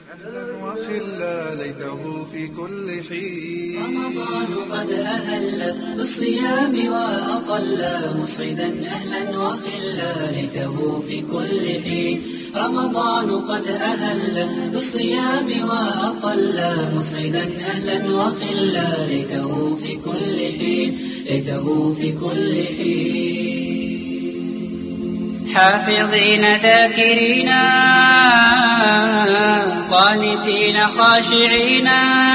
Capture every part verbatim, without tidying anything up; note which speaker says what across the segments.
Speaker 1: أهلا وخلا ليته في كل حين.
Speaker 2: رمضان قد أهل بالصيام وأطل مسعدا أهلا وخلا ليته في كل حين. رمضان قد أهل بالصيام وأطل مسعدا أهلا وخلا ليته في كل حين. ليته في كل حين. حافظين ذاكرين قانتين خاشعين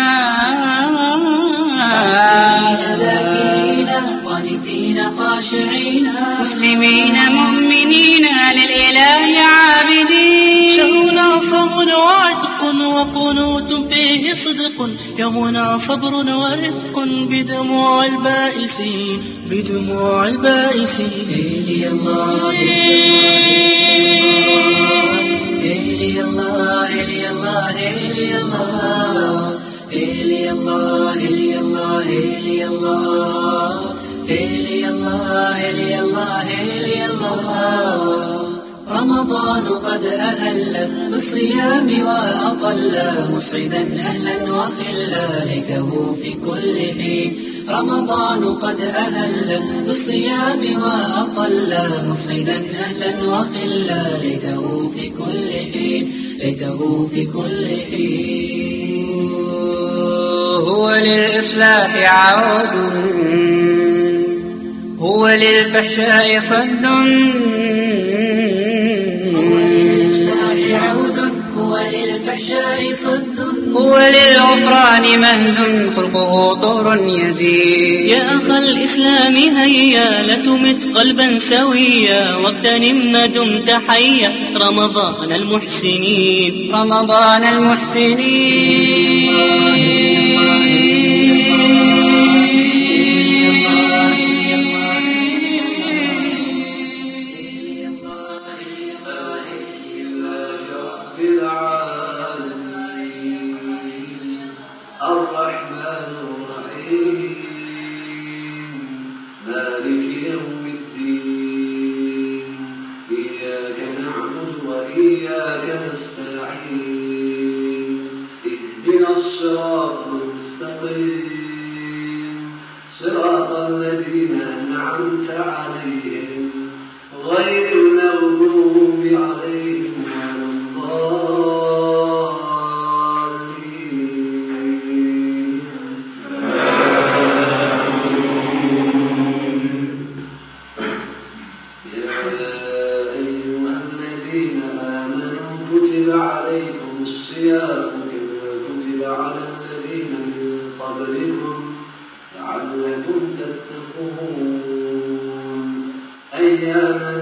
Speaker 2: ذاكرين قانتين خاشعين مسلمين مؤمنين للإله عابدين.
Speaker 3: شهرنا صوم وعتق وقنوت فيه صدق يومنا صبر ورفق بدموع البائسين بدموع البائسين.
Speaker 2: إلي الله إلي الله إلي الله إلي الله إلي الله إلي الله إلي الله إلي الله إلي الله إلي الله. رمضان قد أهل بالصيام وأطل مسعدا أهلا وخلا ليته في كل حين. رمضان قد أهل بالصيام وأطل مسعدا أهلا وخلا ليته في كل حين. ليته في كل حين. هو للإصلاح عود هو للفحشاء صد هو للإصلاح عود هو للفحشاء صد هو للغفران مهد خلقه طور يزيد.
Speaker 3: يا أخ الإسلام هيا لتمت قلبا سويا واغتنم ما دمت حيا رمضان المحسنين
Speaker 2: رمضان المحسنين.
Speaker 4: الرحمن الرحيم مالك يوم الدين إياك نعبد وإياك نستعين اهدنا الصراط المستقيم صراط الذين أنعمت عليهم غير المغضوب عليهم ولا الضالين. يا أيها الذين آمنوا كتب عليكم الصيام كما كتب على الذين من قبلكم لعلكم تتقون أياما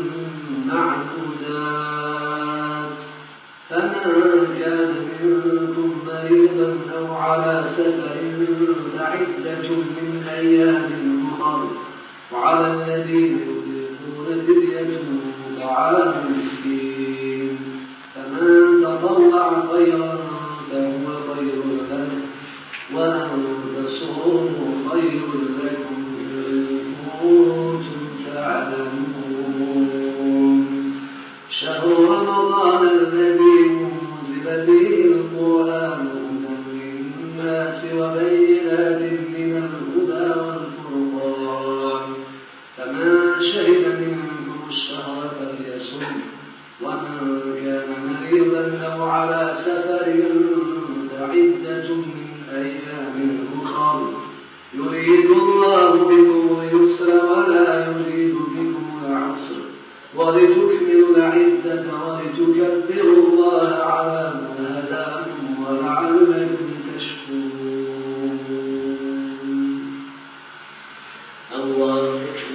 Speaker 4: معدودات. فمن كان منكم مريضا أو على سفر فعدة من أيام أخر وعلى الذين يطيقون فدية طعام مسكين. فمن تطوع خيرا فهو خير له وأن تصوموا خير لكم إن كنتم تعلمون. شهر رمضان الذي أنزل فيه القرآن هدى للناس وبينات من الهدى والفرقان. فمن شهد منكم الشهر فليصم ومن كان مريضا أو على سفر فعدة من أيام أخر يريد الله بكم اليسر ولا يريد بكم العسر ولتكملوا العدة ولتكبروا الله على ما هداكم ولعلكم تشكرون. الله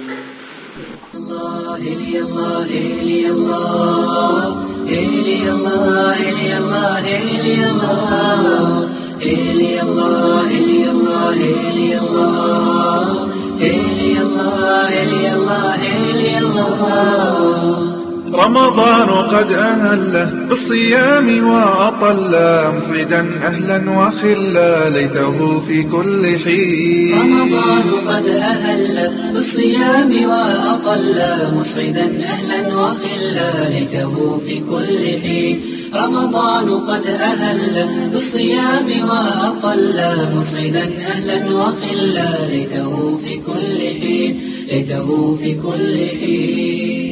Speaker 2: الله إلي الله إلي الله إلي الله إلي الله إلي الله إلي الله إلي الله إلي الله إلي الله إلي الله إلي الله.
Speaker 1: رمضان قد أهله بالصيام وأطل مسعدا أهلا وخلا ليته في كل حين.
Speaker 2: رمضان قد أهل بالصيام وأطل مسعدا أهلا وخلا ليته في كل حين. رمضان قد أهل بالصيام وأطل مسعدا أهلا وخلا ليته في كل حين. ليته في كل حين.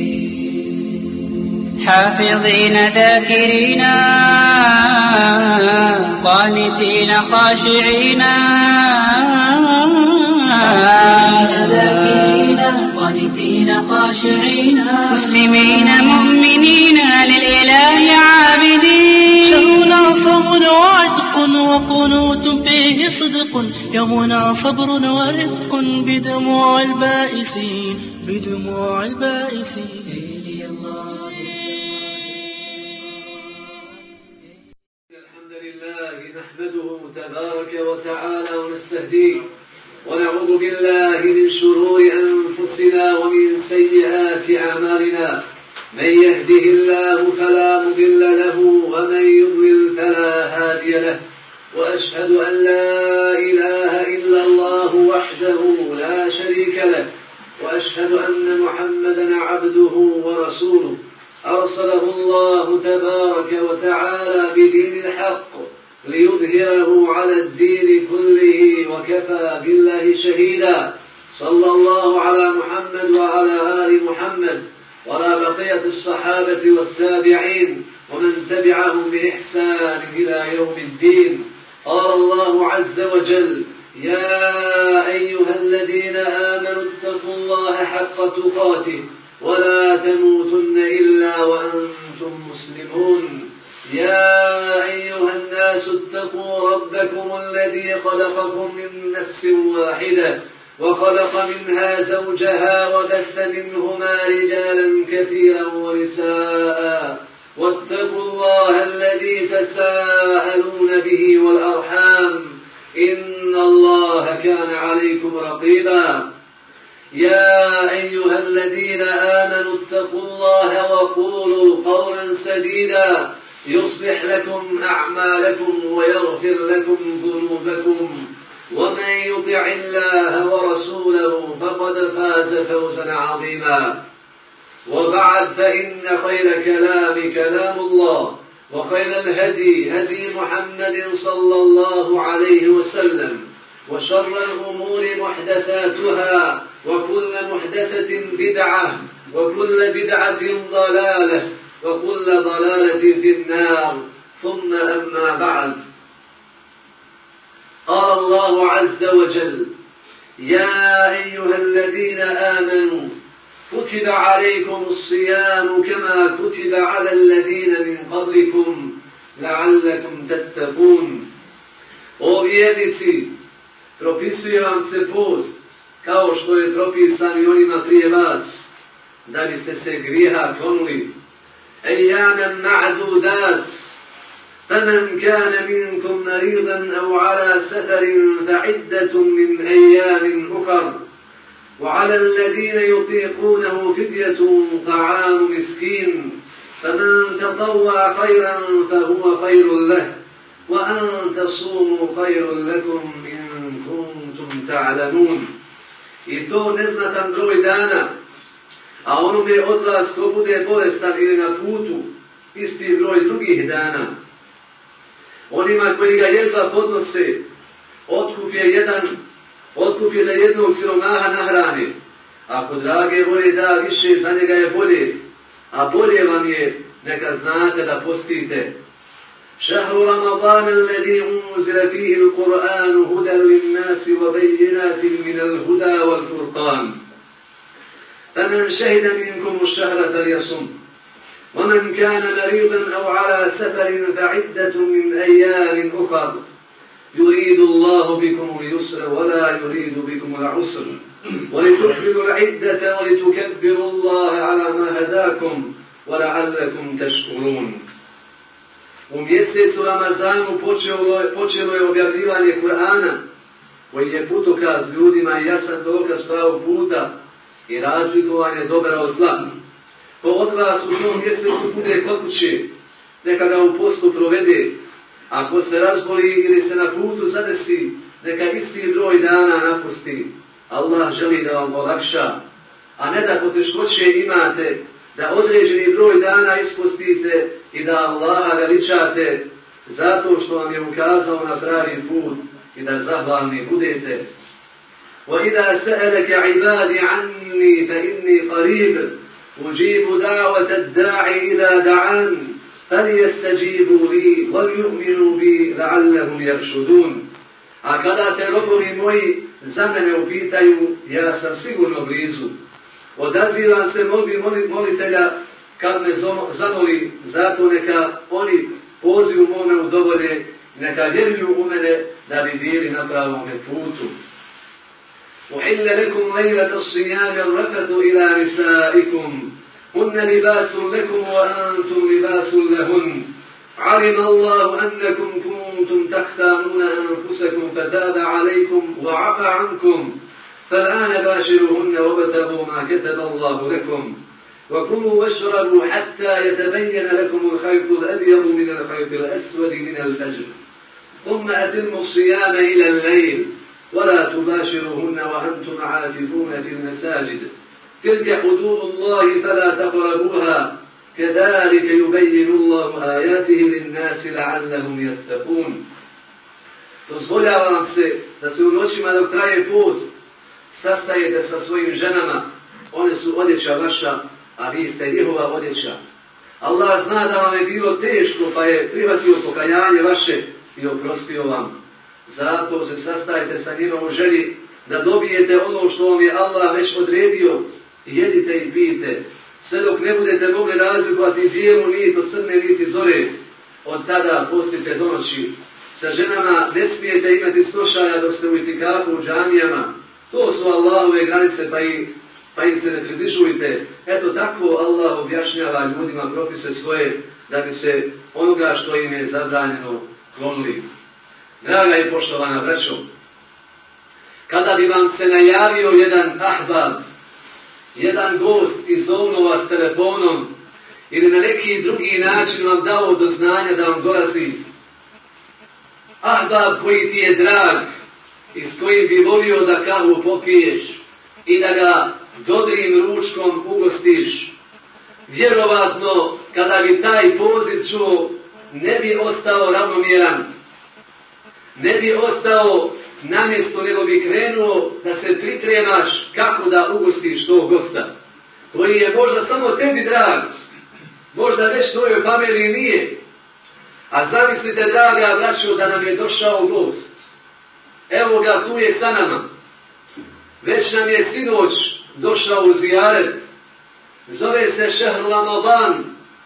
Speaker 2: حافظين ذاكرين قانتين خاشعين ذاكرين قانتين خاشعين مسلمين مؤمنين للإله عابدين.
Speaker 3: شهرنا صوم وعتق وقنوت فيه صدق يومنا صبر ورفق بدموع البائسين بدموع البائسين.
Speaker 4: نحمده تبارك وتعالى ونستهديه ونعوذ بالله من شرور أنفسنا ومن سيئات أعمالنا. من يهده الله فلا مضل له ومن يضلل فلا هادي له. وأشهد أن لا إله إلا الله وحده لا شريك له. وأشهد أن محمدا عبده ورسوله أرسله الله تبارك وتعالى بدين الحق ليظهره على الدين كله وكفى بالله شهيدا. صلى الله على محمد وعلى آل محمد وعلى بقية الصحابة والتابعين ومن تبعهم بإحسان إلى يوم الدين. قال الله عز وجل: يا أيها الذين آمنوا اتقوا الله حق تقاته ولا تموتن إلا وأنتم مسلمون. يا أيها الناس اتقوا ربكم الذي خلقكم من نفس واحدة وخلق منها زوجها وبث منهما رجالا كثيرا ونساء واتقوا الله الذي تساءلون به والأرحام إن الله كان عليكم رقيبا. يا أيها الذين آمنوا اتقوا الله وقولوا قولا سديدا يصلح لكم أعمالكم ويغفر لكم ذنوبكم ومن يطع الله ورسوله فقد فاز فوزا عظيما. وبعد، فإن خير كلام كلام الله وخير الهدي هدي محمد صلى الله عليه وسلم وشر الأمور محدثاتها وكل محدثة بدعة وكل بدعة ضلالة وكل ضلالة في النار. ثم أما بعد، قال الله عز وجل: يا أيها الذين آمنوا كتب عليكم الصيام كما كتب على الذين من قبلكم لعلكم تتقون. O vjernici, propisuje vam se post kao što je propisan i onima prije vas, da biste se grijeha klonuli. أياما معدودات فمن كان منكم مريضا أو على سفر فعدة من أيام أخر وعلى الذين يطيقونه فدية طعام مسكين فمن تطوع خيرا فهو خير له وأن تصوموا خير لكم إن كنتم تعلمون. I to neznatan broj dana, a onome od vas ko bude bolestan ili na putu, isti broj drugih dana. Onima koji ga jedva podnose, otkup je jedan, otkup je da jednog siromaha nahrane. Ako drage volje da više, za njega je bolje, a bolje vam je neka znate da postite. شهر رمضان الذي أنزل فيه القرآن هدى للناس وبينات من الهدى والفرقان فمن شهد منكم الشهر فليصم ومن كان مريضا أو على سفر فعدة من أيام أخر يريد الله بكم اليسر ولا يريد بكم العسر ولتكملوا العدة ولتكبروا الله على ما هداكم ولعلكم تشكرون. U mjesecu Ramazanu počelo, počelo je objavljivanje Kur'ana, koji je putokaz ljudima i jasan dokaz pravog puta i razlikovanje dobra od zla. ko od vas u tom mjesecu bude kod kuće, neka ga u postu provede. Ako se razboli ili se na putu zadesi, neka isti broj dana napusti. Allah želi da vam olakša, a ne da poteškoće imate, da određeni broj dana ispustite i da Allaha veličate zato što vam je ukazao na pravi put i da zahvalni budete. وَإِذَا سَأَلَكَ عِبَادِ عَنِّي فَإِنِّي قَرِيبٌ أُجِيبُ دَعْوَةَ الدَّاعِ إِذَا دَعَانِ فَلْيَسْتَجِيبُوا لِي وَلْيُؤْمِنُوا بِي لَعَلَّهُمْ يَرْشُدُونَ. A kada te robovi moji za mene upitaju, ja sam sigurno blizu. Odazivam se molbi molitelja kad me zamoli, zato neka oni pozivu mome udovolje i neka vjeruju u mene da bi bili na pravom putu. أحل لكم ليلة الصيام الرفث إلى نسائكم هن لباس لكم وأنتم لباس لهن علم الله أنكم كنتم تختانون أنفسكم فتاب عليكم وعفى عنكم فالآن باشروهن وابتغوا ما كتب الله لكم وكلوا واشربوا حتى يتبين لكم الخيط الأبيض من الخيط الأسود من الفجر ثم أتموا الصيام إلى الليل ولا تباشروهن وأنتم عاكفون في المساجد تلك حدود الله فلا تقربوها كذلك يبين الله آياته للناس لعلهم يتقون. Dozvoljavam se da se u noćima dok traje post sastajete sa svojim ženama, one su odjeća vaša, a vi ste njihova odjeća. Allah zna da vam je bilo teško pa je prihvatio pokajanje vaše i oprostio vam. Zato se sastajte sa njima u želji da dobijete ono što vam je Allah već odredio. Jedite i pijte, sve dok ne budete mogli razlikovati bijelu nit od crne niti zore. Od tada postite do noći. Sa ženama ne smijete imati snošaja dok ste u itikafu u džamijama. To su Allahove granice, pa, i, pa im se ne približujte. Eto tako Allah objašnjava ljudima propise svoje da bi se onoga što im je zabranjeno klonili. Draga i poštovana braćo, kada bi vam se najavio jedan ahbab, jedan gost i zovnuo vas telefonom ili na neki drugi način vam dao do znanja da vam dolazi, ahbab koji ti je drag i s kojim bi volio da kavu popiješ i da ga dobrim ručkom ugostiš, vjerovatno kada bi taj poziv čuo ne bi ostao ravnomjeran, ne bi ostao na mjesto, nego bi krenuo da se pripremaš kako da ugostiš tog gosta, koji je možda samo tebi drag, možda već tvojoj familiji nije. A zamislite, draga braćo, da nam je došao gost. Evo ga, tu je sa nama. Već nam je sinoć došao u zijaret. Zove se Šehru Ramadan.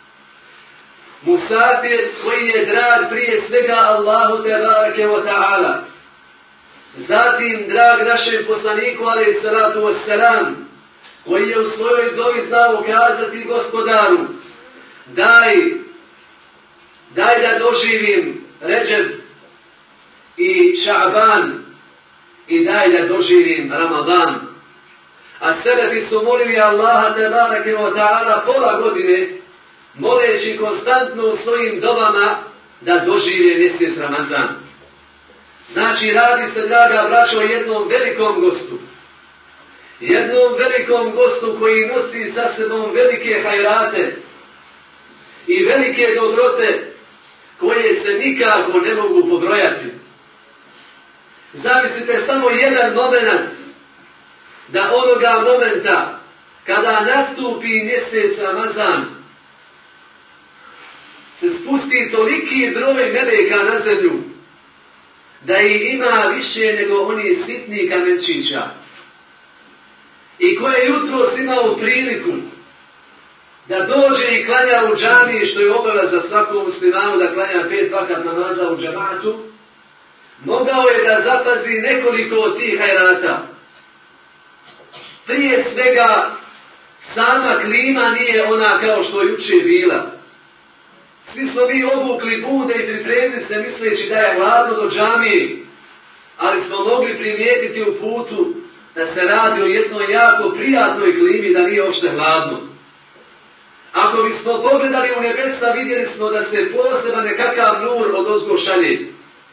Speaker 4: Musafir koji je drag prije svega Allahu tebareke wa ta'ala. Zatim drag našem poslaniku alejhi salatu wassalam, koji je u svojoj dovi znao kazati Gospodaru, daj, daj da doživim Redžeb i Ša'ban i daj da doživim Ramadan. A selefi su molili Allaha tebareke wa ta'ala pola godine, moleći konstantno u svojim dovama da dožive mjesec Ramazan. Znači, radi se, draga braćo, o jednom velikom gostu. Jednom velikom gostu koji nosi sa sebom velike hajrate i velike dobrote koje se nikako ne mogu pobrojati. Zamislite samo jedan moment, da onoga momenta kada nastupi mjesec Ramazan se spusti toliki broj meleka na zemlju da ih ima više nego oni sitni kamenčića, i koje jutros imao priliku da dođe i klanja u džamiji, što je obaveza svakom muslimanu da klanja pet vakat namaza u džamatu, mogao je da zapazi nekoliko od tih hajrata. Prije svega, sama klima nije ona kao što juče bila. Svi smo mi obukli bude i pripremili se misleći da je hladno do džamije, ali smo mogli primijetiti u putu da se radi o jednoj jako prijatnoj klimi, da nije uopšte hladno. Ako bismo pogledali u nebesa, vidjeli smo da se poseban nekakav nur odozgo šalje.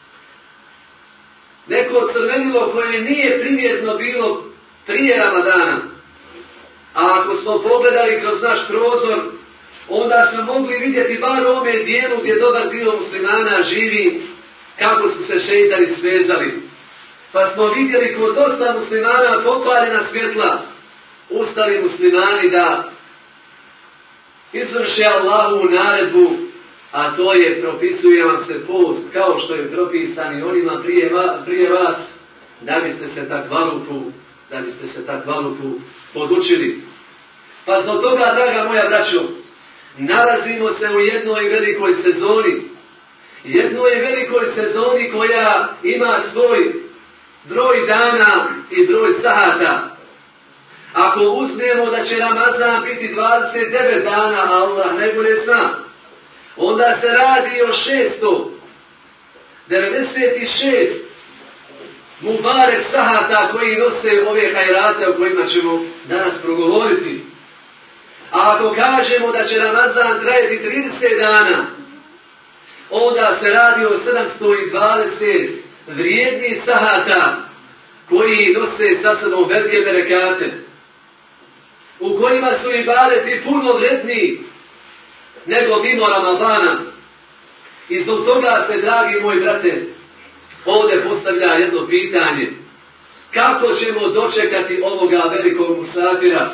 Speaker 4: Neko crvenilo koje nije primjetno bilo prije Ramadana. A ako smo pogledali kroz naš prozor, onda smo mogli vidjeti bar u ovome dijelu gdje dobar dio muslimana živi, kako su se šeitani svezali. Pa smo vidjeli kod dosta muslimana popaljena svjetla, ustali muslimani da izvrše Allahovu naredbu, a to je propisuje vam se post kao što je propisan i onima prije, va, prije vas, da biste se takvaluku, da biste se takvaluku podučili. Pa zbog toga, draga moja braćo, nalazimo se u jednoj velikoj sezoni. Jednoj velikoj sezoni koja ima svoj broj dana i broj sahata. Ako uzmemo da će Ramazan biti dvadeset devet dana, Allah najbolje zna, onda se radi o šesto devedeset šest mubarek sahata koji nose ove hajrate o kojima ćemo danas progovoriti. A ako kažemo da će Ramazan trajati trideset dana, onda se radi o sedamsto dvadeset vrijednih sahata koji nose sa sobom velike berekate, u kojima su ibadeti puno vredniji nego mimo Ramadana. I zbog toga se, dragi moji brate, ovdje postavlja jedno pitanje. Kako ćemo dočekati ovoga velikog musafira?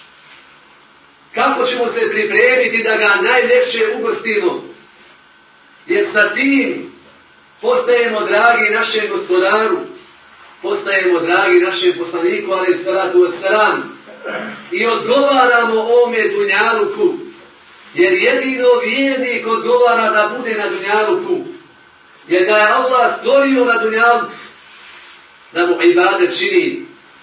Speaker 4: Kako ćemo se pripremiti da ga najljepše ugostimo? Jer sa tim postajemo dragi našem gospodaru, postajemo dragi našem poslaniku, alejhi salatu vesselam, i odgovaramo ovome dunjaluku, jer jedino vjernik odgovara da bude na dunjaluku, jer ga je Allah stvorio na dunjaluku da mu ibadet čini.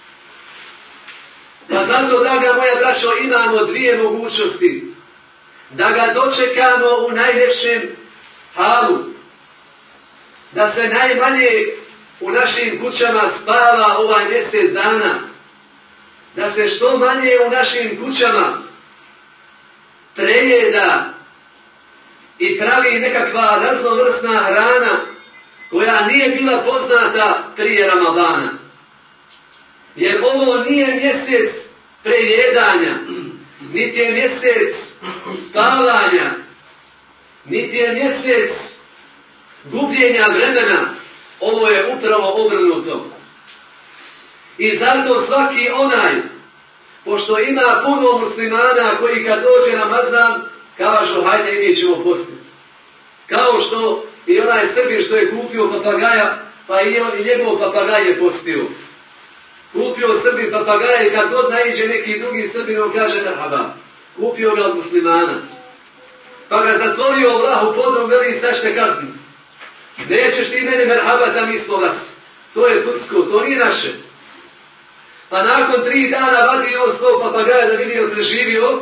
Speaker 4: Pa zato, draga moja braćo, imamo dvije mogućnosti. Da ga dočekamo u najljepšem halu, da se najmanje u našim kućama spava ovaj mjesec dana, da se što manje u našim kućama prejeda i pravi nekakva raznovrsna hrana koja nije bila poznata prije Ramadana. Jer ovo nije mjesec prejedanja, niti je mjesec spavanja, niti je mjesec gubljenja vremena. Ovo je upravo obrnuto. I zato svaki onaj, pošto ima puno muslimana koji kad dođe Ramazan kažu hajde i mi ćemo postiti. Kao što i onaj Srbin što je kupio papagaja, pa i on i njegov papagaj je postio. Kupio Srbin papagaja i kad god naiđe neki drugi Srbin, on kaže merhaba. Kupio ga od muslimana. Pa ga zatvorio Allah u podrum, veli sad ćete kazniti. Nećeš ti meni merhaba, tam ismo vas. To je tursko, to nije naše. Pa nakon tri dana vadi on svog papagaja da vidi je preživio.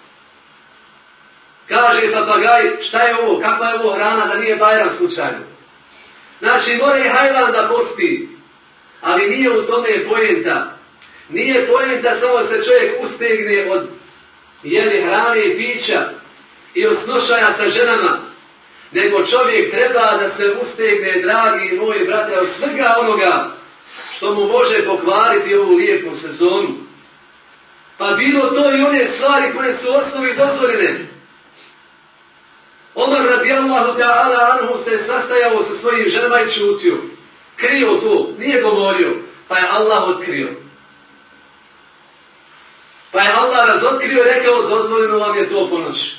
Speaker 4: Kaže papagaj, šta je ovo, kakva je ovo hrana, da nije Bajram slučajno. Znači, mora i hajvan da posti, ali nije u tome poenta. Nije poenta samo se čovjek ustegne od jeli hrane i pića i od snošaja sa ženama, nego čovjek treba da se ustegne, dragi moji brate, od svega onoga što mu može pokvariti ovu lijepu sezonu. Pa bilo to i one stvari koje su u osnovi dozvoljene. Omar radijallahu ta'ala anhu se sastajao sa svojim ženama i čutio. Krio to, nije govorio, pa je Allah otkrio. Pa je Allah razotkrio i rekao dozvoljeno vam je to po noći.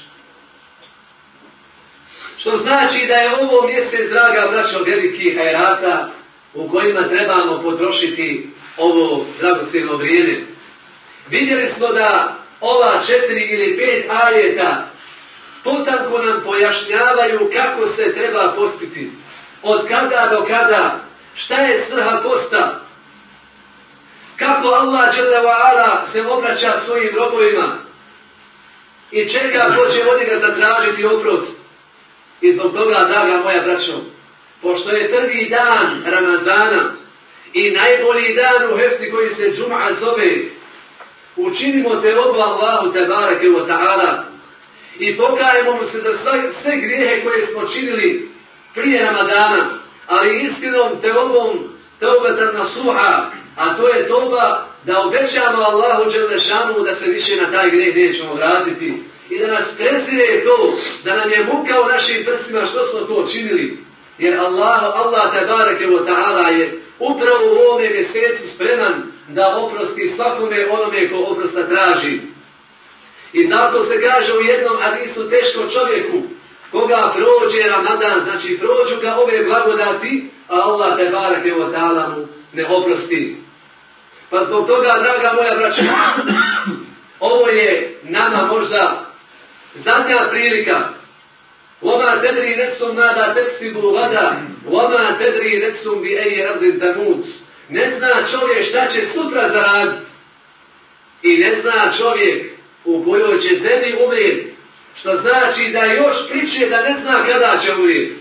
Speaker 4: Što znači da je ovo mjesec, draga braćo, velikih hajrata u kojima trebamo potrošiti ovo dragocjeno vrijeme. Vidjeli smo da ova četiri ili pet ajeta potanko nam pojašnjavaju kako se treba postiti. Od kada do kada, šta je svrha posta, kako Allah dželle ve ala se obraća svojim robovima i čeka ko će od njega zatražiti oprost. I zbog toga, draga moja braćo, pošto je prvi dan Ramazana i najbolji dan u hefti koji se džum'a zove, učinimo te obu Allahu tebareke wa ta'ala i pokajemo mu se za sve, sve grijehe koje smo činili prije Ramadana, ali istinom teobom, teobetan nasuha, a to je toba da obećamo Allahu Đelešanu da se više na taj grijeh nećemo vratiti i da nas prezire to, da nam je muka u našim prsima što smo to činili. Jer Allah, Allah tebareke ve ta'ala je upravo u ovome mjesecu spreman da oprosti svakome onome ko oprosta traži. I zato se kaže u jednom hadisu teško čovjeku koga prođe Ramadan, znači prođu ga ove blagodati, a Allah tebareke ve ta'ala mu ne oprosti. Pa zbog toga, draga moja braća, ovo je nama možda zadnja prilika. وَمَا تَدْرِي نَفْسٌ مَاذَا تَكْسِبُ غَدًا وَمَا تَدْرِي نَفْسٌ بِأَيِّ أَرْضٍ تَمُوتُ. Ne zna čovjek šta će sutra zaraditi i ne zna čovjek u kojoj će zemlji umrijeti, što znači da još priče da ne zna kada će umrijeti.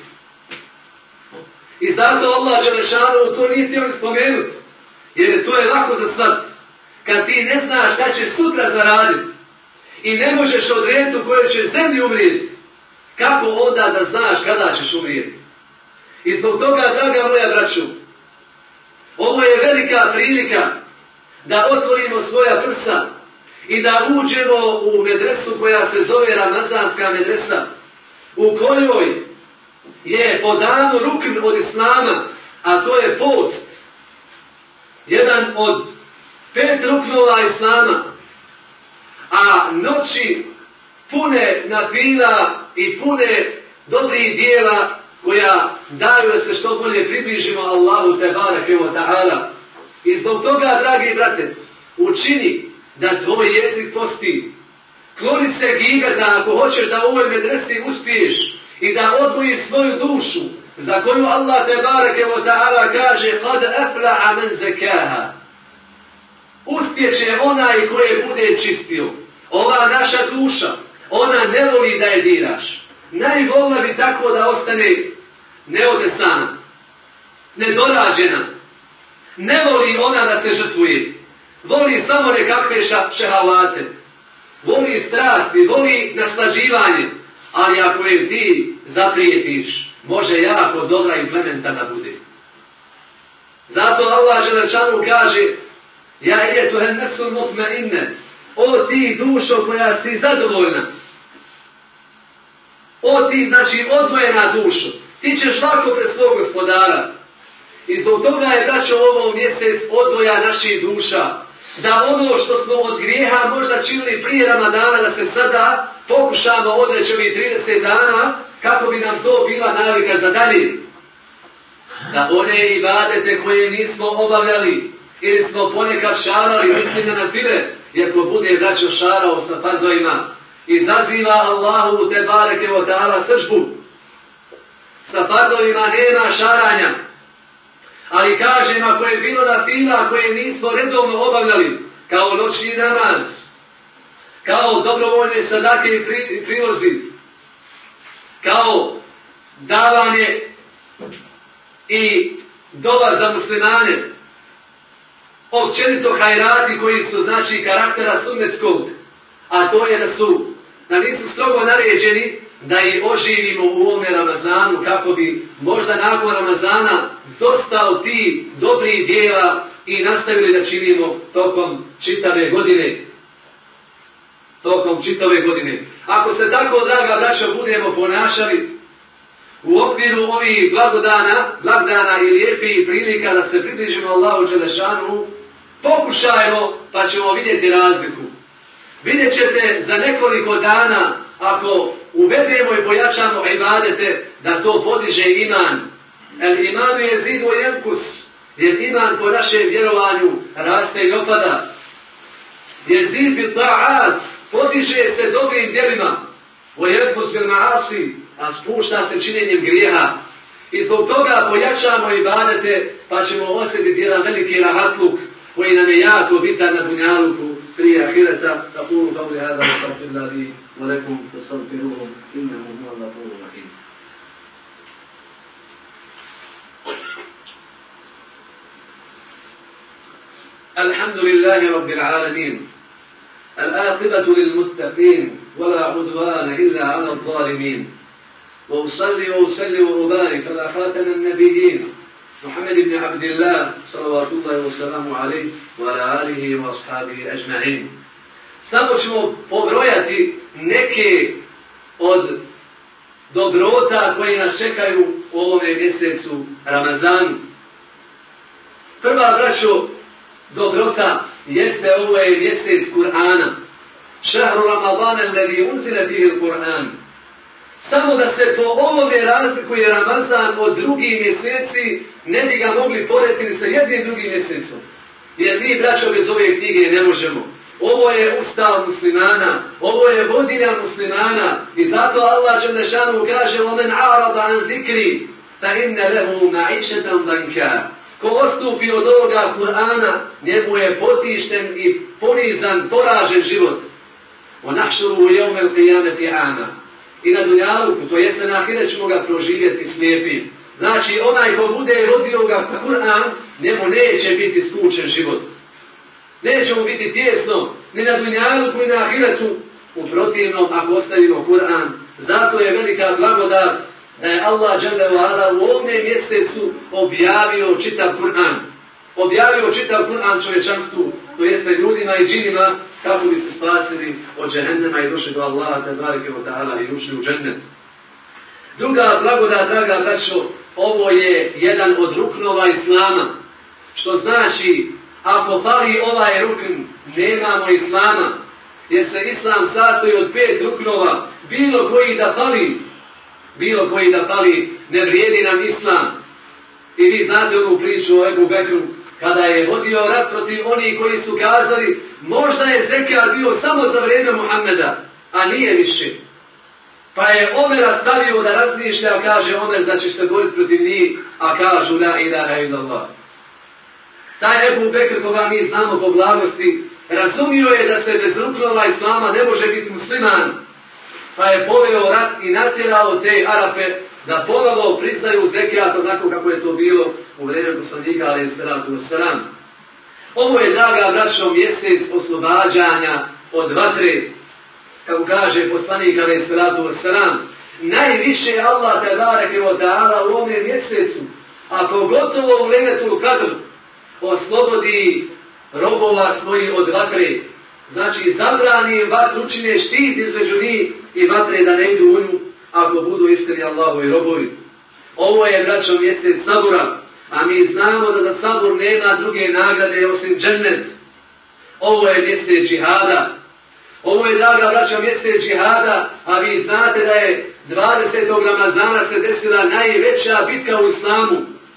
Speaker 4: I zato Allah Đelešanu to nije htio spomenuti, jer to je lako za shvat. Kad ti ne znaš šta će sutra zaraditi i ne možeš odrediti u kojoj će zemlji umrijeti, kako onda da znaš kada ćeš umrijeti? I zbog toga, draga moja braću, ovo je velika prilika da otvorimo svoja prsa i da uđemo u medresu koja se zove Ramazanska medresa, u kojoj je po danu rukn od Islama, a to je post, jedan od pet ruknova Islama, a noći pune nafila i pune dobrih dijela koja daju da se što bolje približimo Allahu tebareke ve ta'ala. I zbog toga, dragi brate, učini da tvoj jezik posti. Kloni se gibeta ako hoćeš da u ovoj medresi uspiješ i da odvojiš svoju dušu za koju Allah tebareke ve ta'ala kaže kad aflaha men zakaha. Uspjeće onaj koje bude čistio. Ova naša duša, ona ne voli da je diraš. Najvolila bi tako da ostane neodesana, nedorađena. Ne voli ona da se žrtvuje. Voli samo nekakve šehavate. Voli strasti, voli naslađivanje. Ali ako je ti zaprijetiš, može jako dobra implementana bude. Zato Allah Đelešanu kaže ja ejetuhen nefsul mutmainne, o ti dušo koja si zadovoljna, o ti, znači odvojena dušo, ti ćeš lako pred svog gospodara. I zbog toga je, braćo, ovo mjesec odvoja naših duša, da ono što smo od grijeha možda činili prije Ramadana, da se sada pokušamo odreći ovih trideset dana, kako bi nam to bila navika za dalje. Da one ibadete koje nismo obavljali, ili smo ponekad šarali, mislim na nafile, jer ko bude, braćo, šarao sa fardovima, izaziva Allahu tebareke ve ta'ala sržbu. Sa fardovima nema šaranja. Ali kažem, ako je bilo nafila koje nismo redovno obavljali, kao noćni namaz, kao dobrovoljne sadake i pri, prilozi, kao davanje i dova za muslimane, općenito hajrati koji su, znači, karaktera sunnetskog, a to je da su, da nisu strogo naređeni da ih oživimo u ovome Ramazanu, kako bi možda nakon Ramazana dosta od tih dobrih dijela i nastavili da činimo tokom čitave godine. Tokom čitave godine. Ako se tako, draga braćo, budemo ponašali u okviru ovih blagodana, blagdana i lijepih prilika da se približimo Allahu Đelešanu, pokušajmo pa ćemo vidjeti razliku. Vidjet ćete za nekoliko dana, ako uvedemo i pojačamo ibadete, da to podiže iman. El imanu je zidu jenkus, jer iman po našem vjerovanju raste i opada. Je zid bil ta'at, podiže se dobrim djelima, o jenkus bil ma'asi, a spušta se činjenjem grijeha. I zbog toga pojačamo ibadete, pa ćemo osjetiti jedan veliki rahatluk, koji nam je jako bitan na dunjaluku prije ahireta. Takulu qavli hada, astagfirullahi, wa lakum astagfiruhu, innahu huwa al-ghafurur rahim. الحمد لله رب العالمين العاقبة للمتقين ولا عدوان إلا على الظالمين وأصلي وأسلم وأبارك على خاتم النبيين محمد بن عبد الله صلوات الله وسلامه عليه وعلى آله وأصحابه أجمعين. Samo ćemo pobrojati neke od dobrota koji nas čekaju u ovome mjesecu Ramazanu. Prva, braćo, dobrota jeste ovo je mjesec Kur'ana. Šahru Ramadana alladhi unzila fihi al-Qur'an. Samo da se po ovome razlikuje Ramazan od drugih mjeseci, ne bi ga mogli porediti sa jednim drugim mjesecom. Jer mi, braćo, bez ove knjige ne možemo. Ovo je ustav muslimana, ovo je vodilja muslimana i zato Allah dželle šanuhu kaže وَمَنْ عَارَضَ عَنْ ذِكْرِ فَإِنَّ لَهُ مَعِيشَةً ضَنْكًا. Ko odstupi od ovoga Kur'ana, njemu je potišten i ponizan, poražen život. وَنَحْشُرُهُ يَوْمَ الْقِيَامَةِ عَامًا. I na dunjaluku, to jeste na ahiret ćemo ga proživjeti slijepim. Znači, onaj ko bude rodio ga Kur'an, njemu neće biti skučen život. Neće mu biti tijesno, ni na dunjaluku, ni na ahiretu. U protivnom, ako ostavimo Kur'an, zato je velika blagodat da je Allah dželle ve ala u ovom mjesecu objavio čitav Kur'an. Objavio čitav Kur'an čovječanstvu, to jeste ljudima i džinima, kako bi se spasili od džehennema i došli do Allaha tebareke ve taala i ušli u džennet. Druga blagodat, draga braćo, ovo je jedan od ruknova Islama, što znači ako fali ovaj rukn, nemamo Islama, jer se Islam sastoji od pet ruknova, bilo koji da fali, bilo koji da fali, ne vrijedi nam Islam. I vi znate onu priču o Ebu Bekru, kada je vodio rat protiv onih koji su kazali, možda je zekat bio samo za vrijeme Muhammeda, a nije više. Pa je Omera stavio da razmišlja, kaže Omer, znači se boriti protiv njih, a kažu la ilaha illallah. Taj Ebu Bekr, koga mi znamo po blagosti, razumio je da se bez ruknova Islama ne može biti musliman. Pa je poveo rat i natjerao te Arape da ponovo priznaju zekat onako kako je to bilo u vrijeme poslanika alejhi selatu vesselam. Ovo je, draga braćo, mjesec oslobađanja od vatre. Kako kaže poslanik alejhi selatu vesselam, najviše Allah tebareke ve taala u ovom mjesecu, a pogotovo u Lejletul Kadr, oslobodi robova svojih od vatre. Znači, zabrani vatru, učine štit između njih i vatre da ne idu u nju, ako budu iskreni Allahovi robovi. Ovo je, braćo, mjesec sabura, a mi znamo da za sabur nema druge nagrade osim džennet. Ovo je mjesec džihada. Ovo je, draga braćo, mjesec džihada, a vi znate da je dvadesetog Ramazana se desila najveća bitka u islamu.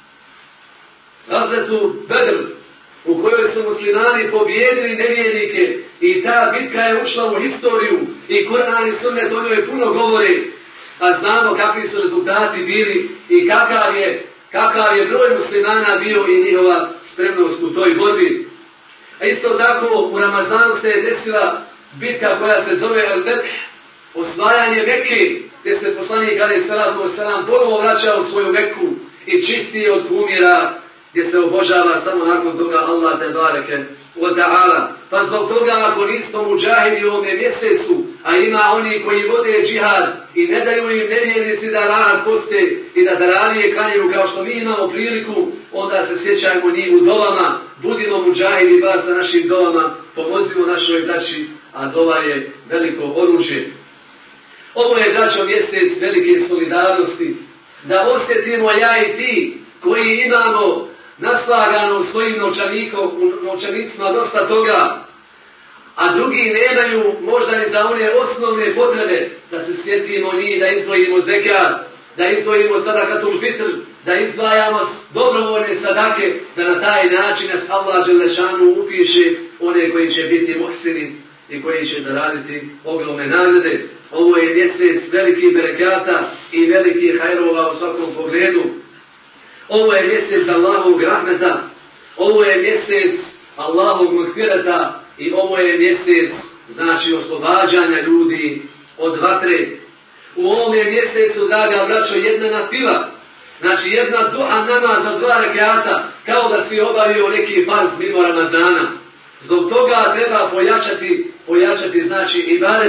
Speaker 4: Gazvetu Bedr, u kojoj su muslimani pobijedili nevjernike i ta bitka je ušla u historiju i Kur'an i sunnet o njoj puno govore, a znamo kakvi su rezultati bili i kakav je, kakav je broj muslimana bio i njihova spremnost u toj borbi. A isto tako u Ramazanu se je desila bitka koja se zove El-Feth, osvajanje Mekke, gdje se poslanik alejhi selatu vesselam ponovo vraća u svoju Mekku i čisti od kumira, gdje se obožava samo nakon toga Allah tebareke ve taala. Pa zbog toga ako nismo muđahidi u ovome mjesecu, a ima oni koji vode džihad i ne daju im nevjernici da rahat poste i da daravije klanjaju kao što mi imamo priliku, onda se sjećajmo njih u dovama, budimo muđahidi ba sa našim dovama, pomozimo našoj braći, a dova je veliko oružje. Ovo je, braćo, mjesec velike solidarnosti, da osjetimo ja i ti koji imamo naslagano svojim novčanicima dosta toga, a drugi nemaju možda ni za one osnovne potrebe, da se sjetimo njih, da izdvojimo zekat, da izdvojimo sadakatul fitr, da izdvajamo dobrovoljne sadake, da na taj način nas Allah dželle šanuhu upiše one koji će biti muhsini i koji će zaraditi ogromne nagrade. Ovo je mjesec velikih berekata i velikih hajrova u svakom pogledu. Ovo je mjesec Allahovog rahmeta, ovo je mjesec Allahovog magfirata i ovo je mjesec, znači, oslobađanja ljudi od vatre. U ovom je mjesecu, draga braćo, jedna nafila, znači jedna duha namaz za dva rekata, kao da si obavio neki farz mimo Ramazana. Zbog toga treba pojačati, pojačati znači ibadete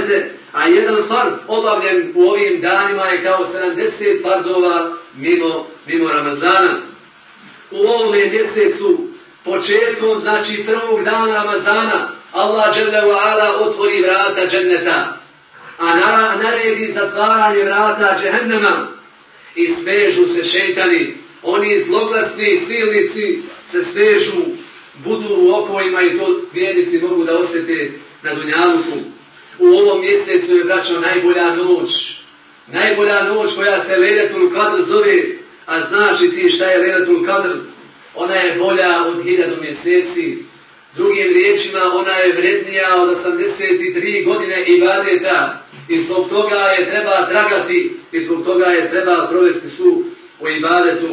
Speaker 4: a jedan fard obavljen u ovim danima je kao sedamdeset fardova mimo, mimo Ramazana. U ovome mjesecu, početkom, znači prvog dana Ramazana, Allah dželle ve ala otvori vrata dženneta, a naredi zatvaranje vrata džehennema i svežu se šejtani, oni zloglasni silnici se svežu, budu u okovima i to vjernici mogu da osjete na dunjaluku. U ovom mjesecu je, braćo, najbolja noć. Najbolja noć koja se Lejletul Kadr zove, a znaš li ti šta je Lejletul Kadr? Ona je bolja od hiljadu mjeseci. Drugim riječima, ona je vrednija od osamdeset tri godine ibadeta. I zbog toga je treba tragati, i zbog toga je treba provesti svu u ibadetu.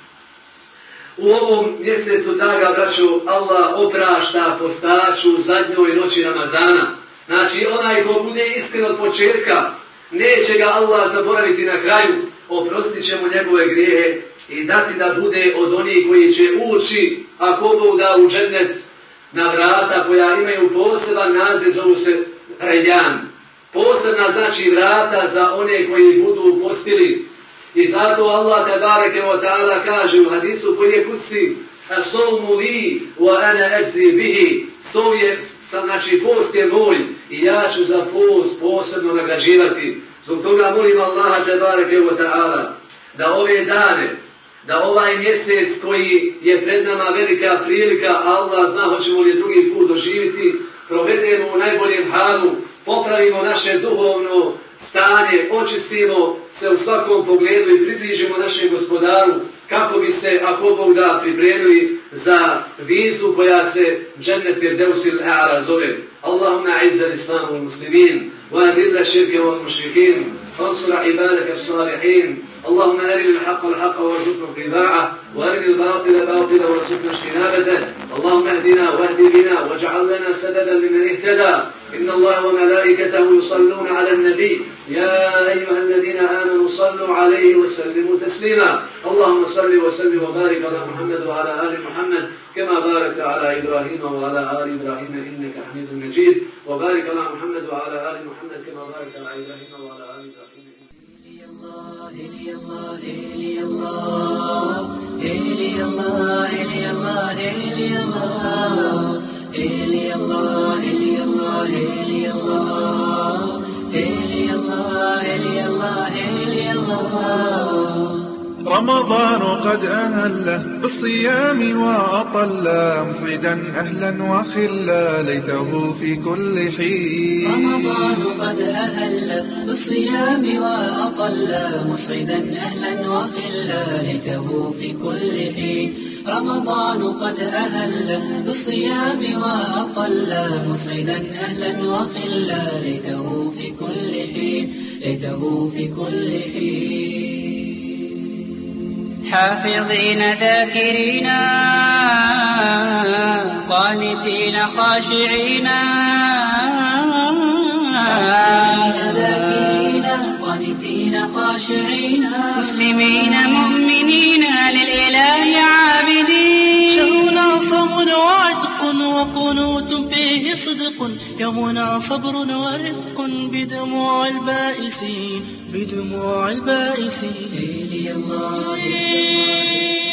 Speaker 4: U ovom mjesecu, draga braćo, Allah oprašta postaču u zadnjoj noći Ramazana. Znači, onaj ko bude iskren od početka, neće ga Allah zaboraviti na kraju, oprostit će mu njegove grijehe i dati da bude od onih koji će ući, ako Bog da, u džennet, na vrata koja imaju poseban naziv, zovu se Rejjan. Posebna, znači, vrata za one koji budu postili. I zato Allah tebareke ve ta'ala kaže u hadisu koji je kutsi: "As-sawmu li wa ana ajzi bihi." Sov je, znači, post je moj i ja ću za post posebno nagrađivati. Zbog toga molim Allaha tebareke ve ta'ala da ove dane, da ovaj mjesec koji je pred nama velika prilika, Allah zna hoćemo li drugi put doživiti, provedemo u najboljem halu, popravimo naše duhovno stanje, očistimo se u svakom pogledu i približimo našem Gospodaru kako bi se, ako Bog da, pripremili za vizu koja se Džennet Firdevsil A'la zove. Allahumma a'izzal Islam wal muslimin wa adilla širke wal mušrikin fansur ibadaka salihin. اللهم أرنا الحق الحق وارزقنا اتباعه وأرنا الباطل باطلا وارزقنا اجتنابه. اللهم اهدنا واهد بنا واجعل لنا سددا لمن اهتدى. إن الله وملائكته يصلون على النبي يا أيها الذين آمنوا صلوا عليه وسلموا تسليما. اللهم صل وسلم وبارك على محمد وعلى آل محمد كما باركت على إبراهيم وعلى آل إبراهيم إنك حميد مجيد. وبارك على محمد وعلى آل محمد كما باركت على إبراهيم وعلى آل إبراهيم.
Speaker 2: إلي الله إلي الله إلي الله إلي الله إلي الله إلي الله إلي الله إلي الله إلي الله إلي الله إلي الله.
Speaker 1: رمضان قد أهله بالصيام وأطله مسعدا أهلا وخلا ليته في كل حين.
Speaker 2: رمضان قد أهل بالصيام وأطل مسعدا أهلا وخلا ليته في كل حين. رمضان قد أهل بالصيام وأطل مسعدا أهلا وخلا ليته في كل حين ليته في كل حين. حافظين ذاكرين قانتين خاشعين ذاكرين قانتين خاشعين مسلمين مؤمنين للإله عابدين.
Speaker 3: شهرنا صوم وعتق وقنوت فيه صدق يومنا صبر ورفق بدموع البائسين بدموع البائسين.
Speaker 2: إلي الله